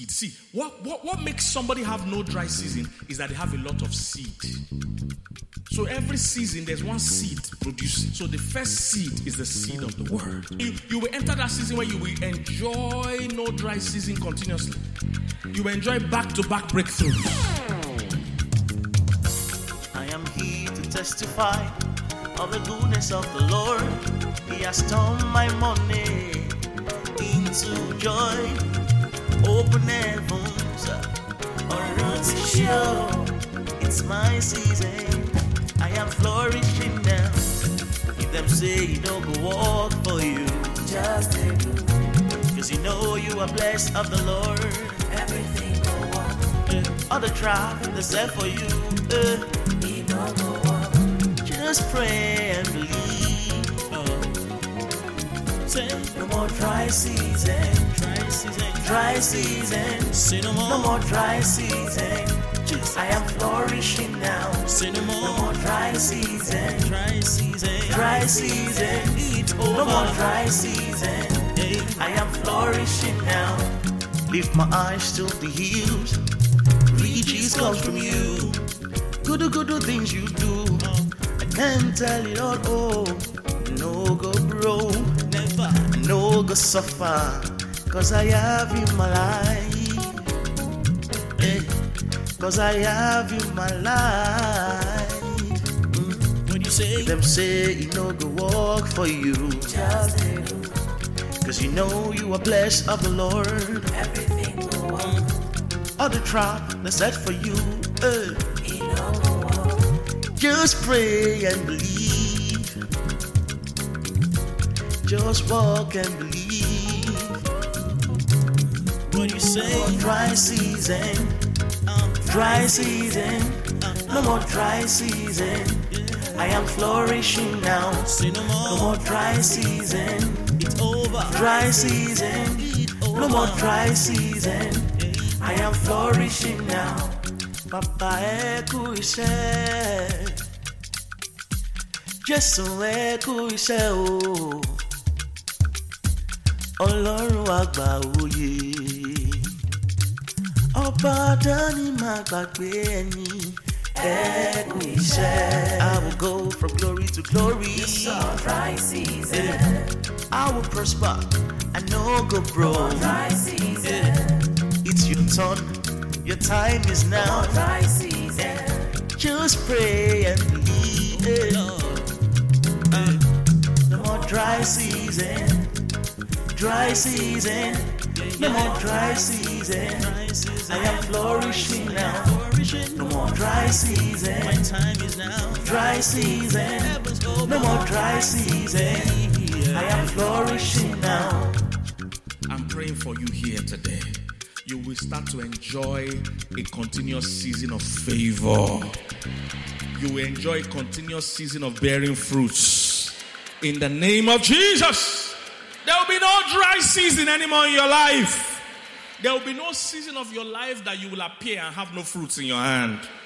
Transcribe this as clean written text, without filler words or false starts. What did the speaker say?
eat. See, what makes somebody have no dry season is that they have a lot of seed. So every season there's one seed produced. So the first seed is the seed of the word. You will enter that season where you will enjoy no dry season continuously. You will enjoy back-to-back breakthroughs. I am here to testify of the goodness of the Lord. He has turned my money into joy. Open heavens, it's my season. I am flourishing now. If them say you don't go walk for you, just do. Cause you know you are blessed of the Lord. Everything will walk. All the trap that's there for you, he don't go walk. Just pray and believe. Say no more dry season. Dry season. Say no more dry season. I am flourishing now. Say no more dry season. Dry season. No more dry season. I am flourishing now. Lift my eyes to the hills. Riches comes from you. Good things you do. I can't tell it all. Oh, no go broke. Never. No go suffer. Cause I have you my life. Cause I have you my life. When you say them say you know go walk for you, just do. Cause you know you are blessed of the Lord. Everything go walk. All the trap that's set for you, he know go walk. Just pray and believe. Just walk and believe. What you say? No more dry season. Dry season. No more dry season. I am flourishing now. No more dry season. It's over. Dry season. No more dry season. I am flourishing now. Papa eku ise. Jesu eku ise o. Ọlọ́run àgbà òye. Ọba dání má gbàgbé ẹni. Ẹkú iṣẹ́. I will go from glory to glory. It's a dry season. I will prosper. I know go broke. Dry season. It's your turn. Your time is now. Dry season. Just pray and believe. No more dry season. Dry season, no more dry season. I am flourishing now. No more dry season. My time is now. Dry season, no more dry season. I am flourishing now. I'm praying for you here today. You will start to enjoy a continuous season of favor. You will enjoy a continuous season of bearing fruits. In the name of Jesus. There will be no dry season anymore in your life. There will be no season of your life that you will appear and have no fruits in your hand.